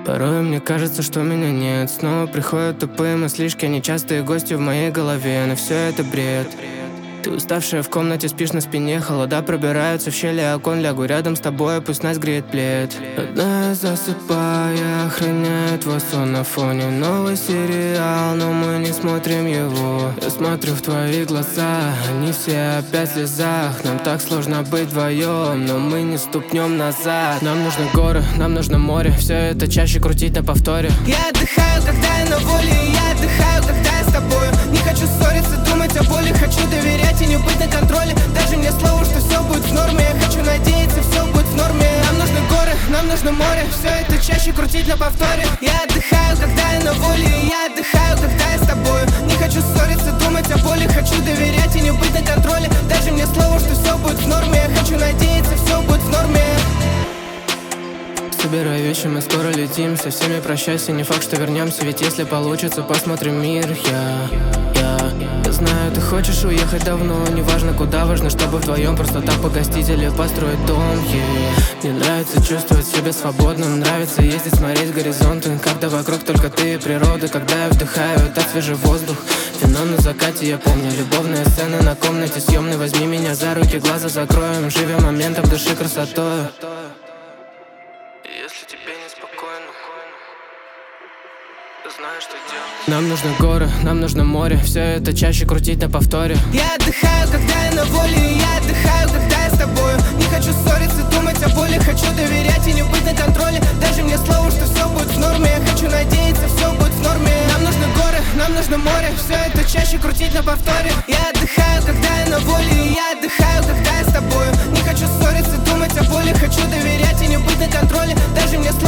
Порой мне кажется, что меня нет. Снова приходят тупые мыслишки, нечастые гости в моей голове. Но все это бред. Ты уставшая в комнате, спишь на спине. Холода пробираются в щели окон. Лягу рядом с тобой, пусть нас греет плед. Одна засыпая, охраняет твой сон на фоне. Новый сериал, но мы не смотрим его. Я смотрю в твои глаза, они все опять в слезах. Нам так сложно быть вдвоем, но мы не ступнем назад. Нам нужны горы, нам нужно море. Все это чаще крутить на повторе. Я отдыхаю, когда я на воле, и я отдыхаю, когда я с тобою. Не хочу ссориться, думать о боли, хочу доверять и не быть на контроле. Даже мне слово, что все будет в норме. Я хочу надеяться, все будет в норме. Нам нужны горы, нам нужно море. Все это чаще крутить на повторе. Я отдыхаю, когда я на воле, и я отдыхаю, когда я с тобою. Не хочу ссориться, думать о боли, хочу доверять и не быть на контроле. Даже мне слово, что все будет в норме. Я хочу надеяться, все будет в норме. Собирай вещи, мы скоро летим. Со всеми прощайся, не факт, что вернемся. Ведь если получится, посмотрим мир. Я знаю, ты хочешь уехать давно. Неважно куда, важно, чтобы вдвоем просто так погостить или построить дом. Мне нравится чувствовать себя свободным. Нравится ездить, смотреть горизонты. Когда вокруг только ты и природа. Когда я вдыхаю этот свежий воздух. Вино на закате, я помню. Любовные сцены на комнате съемной. Возьми меня за руки, глаза закроем. Живем моментом, дыши красотой. Если тебе неспокойно, ты знаешь, что делать. Нам нужны горы, нам нужно море. Все это чаще крутить на повторе. Я отдыхаю, когда я на воле, и я отдыхаю, когда я с тобою. Не хочу ссориться, думать о боли, хочу доверять и не быть на контроле. Даже мне слово, что все будет в норме. Я хочу надеяться, все будет в норме. Нам нужны горы, нам нужно море. Все это чаще крутить на повторе. Я отдыхаю, когда я на воле, и я отдыхаю, когда я с тобою. Не хочу ссориться, думать о боли, хочу доверять и не быть на контроле. Даже мне